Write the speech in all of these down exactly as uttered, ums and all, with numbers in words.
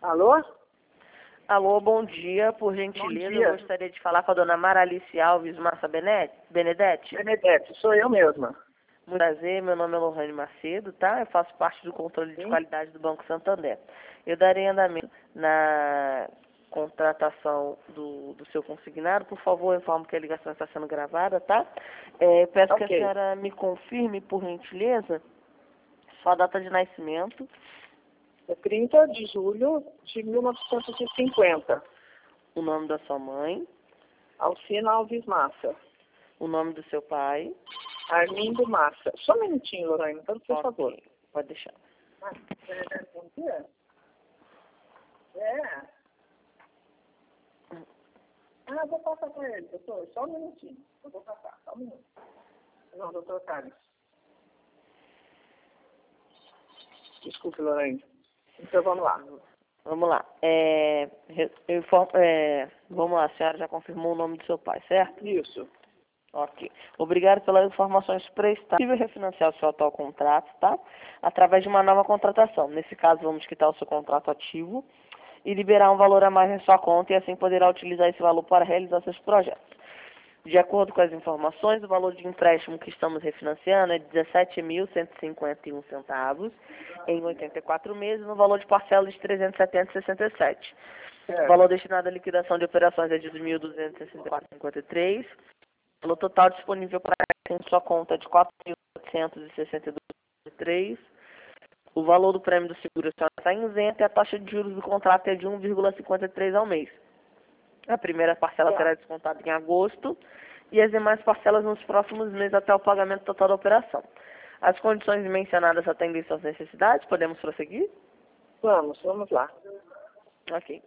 Alô? Alô, bom dia. Por Bom gentileza, dia. eu gostaria de falar com a dona Maralice Alves Massa Benet- Benedetti. Benedete, sou eu mesma. Muito prazer, meu nome é Lohane Macedo, tá? Eu faço parte do controle de Sim. qualidade do Banco Santander. Eu darei andamento na contratação do, do seu consignado. Por favor, informo que a ligação está sendo gravada, tá? É, peço que a Ok. senhora me confirme, por gentileza, sua data de nascimento, É trinta de julho de mil novecentos e cinquenta. o nome da sua mãe, Alcina Alves Massa. o nome do seu pai. Armindo Massa. Só um minutinho, Lorraine, então, por Ok, favor. pode deixar. Ah, Benedete, bom dia. É. Ah, vou passar para ele, doutor. Só um minutinho. Eu vou passar, só um minuto. Não, doutor Carlos. Desculpe, Lorraine. Então, vamos lá. Vamos lá. É, re- eu informo- é, vamos lá, a senhora já confirmou o nome do seu pai, certo? Isso. Ok. Obrigado pelas informações prestadas. É possível refinanciar o seu atual contrato, tá? Através de uma nova contratação. Nesse caso, vamos quitar o seu contrato ativo e liberar um valor a mais na sua conta e assim poderá utilizar esse valor para realizar seus projetos. De acordo com as informações, o valor de empréstimo que estamos refinanciando é dezessete mil cento e cinquenta e um centavos em oitenta e quatro meses, no valor de parcela de trezentos e setenta vírgula sessenta e sete. O É. valor destinado à liquidação de operações é de mil duzentos e sessenta e quatro vírgula cinquenta e três. O valor total disponível para em sua conta é de quatro mil oitocentos e sessenta e dois vírgula três. O valor do prêmio do seguro está isento e a taxa de juros do contrato é de um vírgula cinquenta e três ao mês. A primeira parcela Tá. será descontada em agosto e as demais parcelas nos próximos meses até o pagamento total da operação. As condições mencionadas atendem suas necessidades? Podemos prosseguir? Vamos, vamos lá. Ok.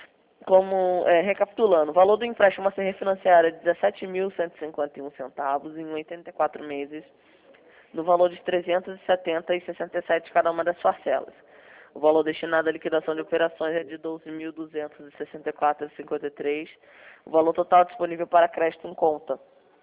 Como, é, recapitulando, o valor do empréstimo a ser refinanciado é dezessete mil cento e cinquenta e um centavos em oitenta e quatro meses, no valor de trezentos e setenta vírgula sessenta e sete cada uma das parcelas. O valor destinado à liquidação de operações é de doze mil duzentos e sessenta e quatro vírgula cinquenta e três. O valor total disponível para crédito em conta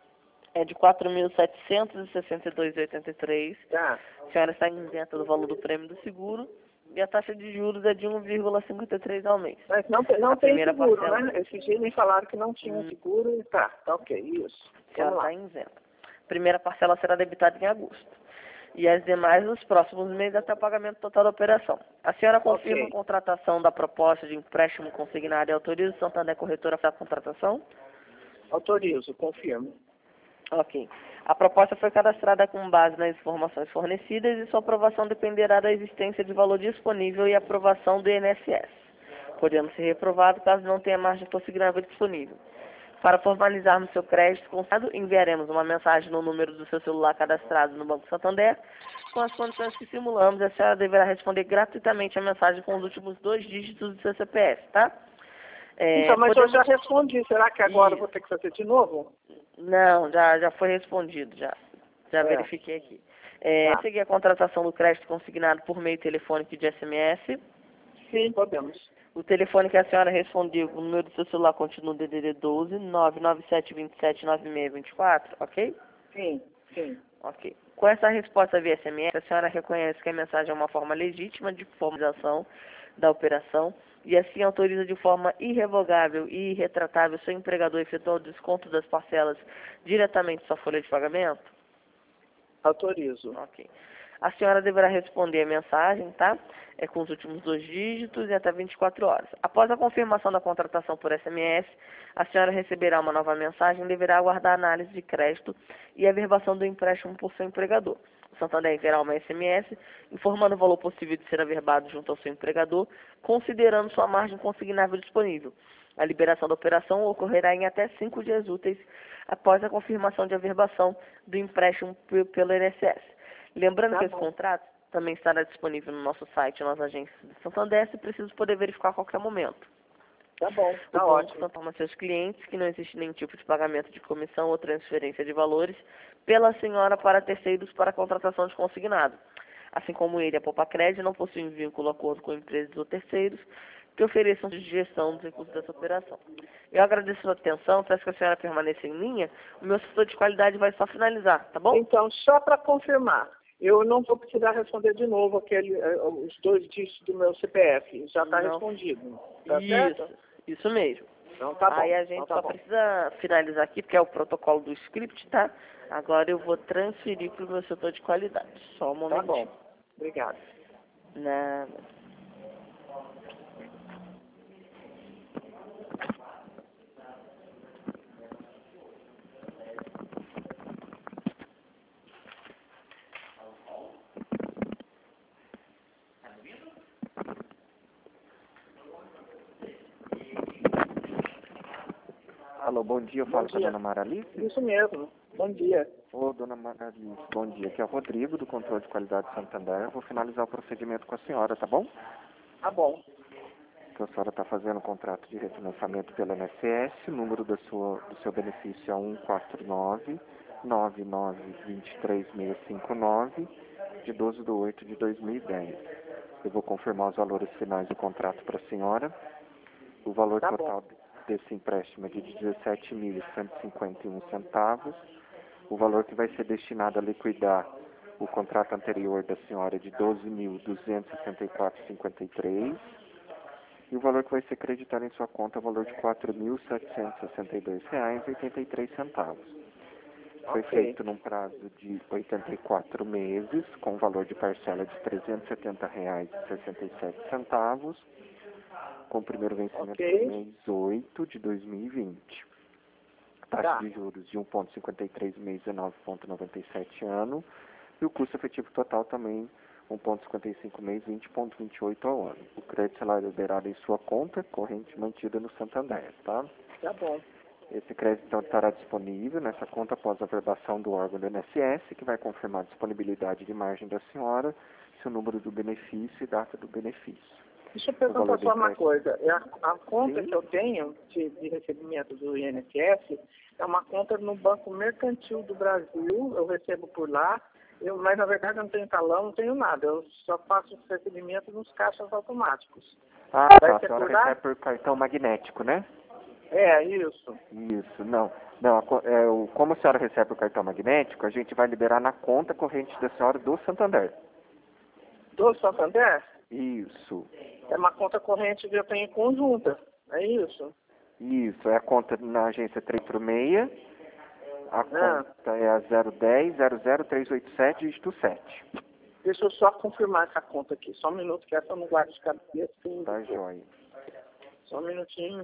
é de quatro mil setecentos e sessenta e dois vírgula oitenta e três. Tá. A senhora está isenta do valor do prêmio do seguro e a taxa de juros é de um vírgula cinquenta e três ao mês. Mas não, tem- não A tem primeira seguro, parcela- né? Esses dias me falaram que não tinha Hum. seguro e tá, tá ok, isso. A senhora Vamos lá. está isenta. A primeira parcela será debitada em agosto. E as demais nos próximos meses até o pagamento total da operação. A senhora confirma Ok. a contratação da proposta de empréstimo consignado e autoriza o Santander Corretora para a contratação? Autorizo, confirmo. Ok. A proposta foi cadastrada com base nas informações fornecidas e sua aprovação dependerá da existência de valor disponível e aprovação do I N S S, podendo ser reprovado caso não tenha margem consignável disponível. Para formalizarmos seu crédito consignado, enviaremos uma mensagem no número do seu celular cadastrado no Banco Santander, com as condições que simulamos, e a senhora deverá responder gratuitamente a mensagem com os últimos dois dígitos do seu C P F, tá? É, Então, mas podemos- eu já respondi. Será que agora eu Isso. vou ter que fazer de novo? Não, já, já foi respondido, já. Já É. verifiquei aqui. É, Tá. seguir a contratação do crédito consignado por meio telefônico e de S M S. Sim, podemos. O telefone que a senhora respondeu, o número do seu celular continua D D D doze, nove nove sete dois sete nove seis dois quatro, ok? Sim, sim. Ok. Com essa resposta via S M S, a senhora reconhece que a mensagem é uma forma legítima de formalização da operação e assim autoriza de forma irrevogável e irretratável seu empregador a efetuar o desconto das parcelas diretamente em sua folha de pagamento? Autorizo. Ok. A senhora deverá responder a mensagem, tá? É com os últimos dois dígitos e até vinte e quatro horas. Após a confirmação da contratação por S M S, a senhora receberá uma nova mensagem e deverá aguardar a análise de crédito e a averbação do empréstimo por seu empregador. O Santander enviará uma S M S informando o valor possível de ser averbado junto ao seu empregador, considerando sua margem consignável disponível. A liberação da operação ocorrerá em até cinco dias úteis após a confirmação de averbação do empréstimo p- pelo I N S S. Lembrando Tá que esse bom. contrato também estará disponível no nosso site, nas agências de Santander, se preciso poder verificar a qualquer momento. Tá bom, O tá banco ótimo. informa seus clientes que não existe nenhum tipo de pagamento de comissão ou transferência de valores pela senhora para terceiros para a contratação de consignado. Assim como ele, a Poupa Crédito não possui um vínculo acordo com empresas ou terceiros que ofereçam de gestão dos recursos dessa operação. Eu agradeço a sua atenção, peço que a senhora permaneça em linha. O meu setor de qualidade vai só finalizar, tá bom? Então, só para confirmar, Eu não vou precisar responder de novo aquele, eh, os dois dígitos do meu C P F. Já está Não. respondido. Tá Isso, certo? isso mesmo. Então tá bom. Aí a gente Então, tá só bom. precisa finalizar aqui, porque é o protocolo do script, tá? Agora eu vou transferir para o meu setor de qualidade. Só um Tá momentinho. bom. Obrigado. Nada. Alô, bom dia, eu Bom falo com a dia. dona Maralice. Isso mesmo. Bom dia. Ô, dona Maralice, bom dia. Aqui é o Rodrigo, do Controle de Qualidade de Santander. Eu vou finalizar o procedimento com a senhora, tá bom? Tá bom. Que a senhora está fazendo um contrato de refinanciamento pela I N S S, o número da sua, do seu benefício é um quatro nove, nove nove dois três seis cinco nove, de doze de oito de dois mil e dez. Eu vou confirmar os valores finais do contrato para a senhora. O valor Tá total bom. desse empréstimo é de dezessete mil cento e cinquenta e um centavos. O valor que vai ser destinado a liquidar o contrato anterior da senhora é de doze mil duzentos e sessenta e quatro vírgula cinquenta e três. E o valor que vai ser creditado em sua conta é o valor de quatro mil setecentos e sessenta e dois reais e oitenta e três centavos. Foi Ok. feito num prazo de oitenta e quatro meses, com valor de parcela de trezentos e setenta reais e sessenta e sete centavos, com o primeiro vencimento Ok. no mês oito de dois mil e vinte. Taxa Tá. de juros de um vírgula cinquenta e três mês, dezenove vírgula noventa e sete ano. E o custo efetivo total também um vírgula cinquenta e cinco mês, vinte vírgula vinte e oito ao ano. O crédito será liberado em sua conta corrente mantida no Santander, tá? Tá bom. Esse crédito então estará disponível nessa conta após a averbação do órgão do I N S S, que vai confirmar a disponibilidade de margem da senhora, seu número do benefício e data do benefício. Deixa eu O perguntar valor do só uma empréstimo. coisa. É A, a conta Sim. que eu tenho de, de recebimento do I N S S é uma conta no Banco Mercantil do Brasil. Eu recebo por lá. Eu, mas, na verdade, eu não tenho talão, não tenho nada. Eu só faço os recebimentos nos caixas automáticos. Ah, Vai tá. A ser senhora por lá? recebe por cartão magnético, né? É, isso. Isso, não. Não, a co- é, o, como a senhora recebe o cartão magnético, a gente vai liberar na conta corrente da senhora do Santander. Do Santander? Isso, É uma conta corrente que eu tenho conjunta. É isso? isso. É a conta na agência trezentos e quarenta e seis. A Ah, conta é a zero um zero zero zero três oito sete, dígito sete. deixa eu só confirmar essa conta aqui. Só um minuto, que essa eu não guardo de cabeça. tem- Tá joia. Só um minutinho.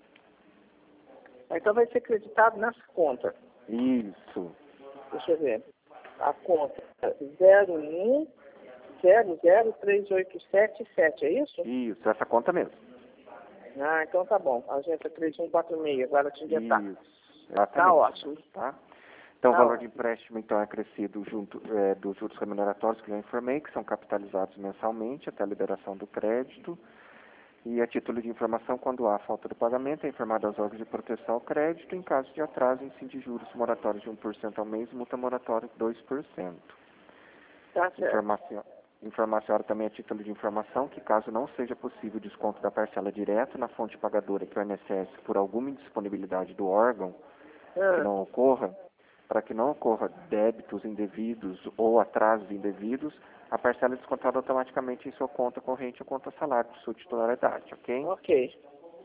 Então vai ser creditado nessa conta. Isso, Deixa eu ver. A conta zero um zero zero três oito sete sete, é isso? isso, essa conta mesmo. Ah, então tá bom. Agência três um quatro seis, agora te adiantar. Isso, exatamente. Tá ótimo. Tá? Então, Tá o valor ótimo. de empréstimo então é acrescido junto é, dos juros remuneratórios que eu informei, que são capitalizados mensalmente até a liberação do crédito. E a título de informação, quando há falta do pagamento, é informado aos órgãos de proteção ao crédito. Em caso de atraso, índice de juros moratórios de um por cento ao mês, multa moratória de dois por cento. Tá certo. Informação, informação também a título de informação que, caso não seja possível o desconto da parcela direto na fonte pagadora, que é o I N S S, por alguma indisponibilidade do órgão, que Ah, não ocorra, para que não ocorra débitos indevidos ou atrasos indevidos, a parcela é descontada automaticamente em sua conta corrente ou conta salário de sua titularidade, ok? ok.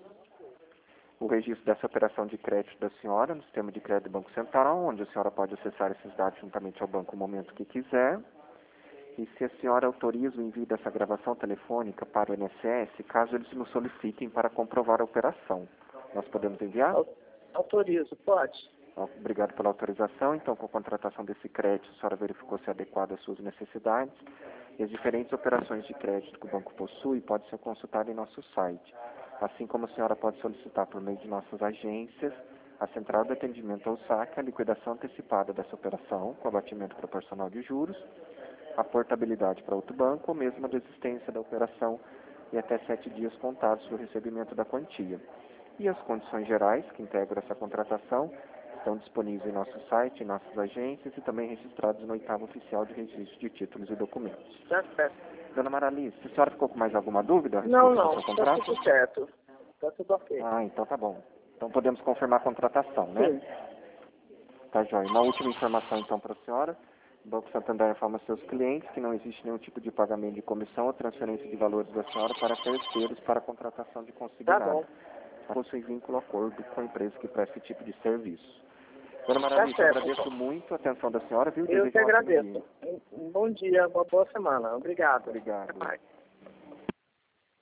O registro dessa operação de crédito da senhora no sistema de crédito do Banco Central, onde a senhora pode acessar esses dados juntamente ao banco no momento que quiser. E se a senhora autoriza o envio dessa gravação telefônica para o I N S S, caso eles nos solicitem para comprovar a operação, nós podemos enviar? Au- Autorizo, pode. Obrigado pela autorização. Então, com a contratação desse crédito, a senhora verificou se é adequado às suas necessidades. E as diferentes operações de crédito que o banco possui podem ser consultadas em nosso site. Assim como a senhora pode solicitar por meio de nossas agências, a central de atendimento ao saque, a liquidação antecipada dessa operação, com abatimento proporcional de juros, a portabilidade para outro banco, ou mesmo a desistência da operação e até sete dias contados do recebimento da quantia. E as condições gerais que integram essa contratação estão disponíveis em nosso site, em nossas agências e também registrados no oitavo oficial de registro de títulos e documentos. Tá certo. Dona Maralice, a senhora ficou com mais alguma dúvida a Não, respeito do não. seu Tá contrato? tudo certo. Tá tudo ok. Ah, então tá bom. Então podemos confirmar a contratação, né? Sim. Tá, joia. Uma última informação então para a senhora. O Banco Santander informa seus clientes que não existe nenhum tipo de pagamento de comissão ou transferência de valores da senhora para terceiros para a contratação de consignado. Tá bom. Possui vínculo acordo com a empresa que presta esse tipo de serviço. Dona Maria Tá Alice, certo, agradeço então. muito a atenção da senhora, viu? Eu Desejo que um ótimo agradeço. dia. Um bom dia, uma boa semana. Obrigado. Obrigado. Até mais.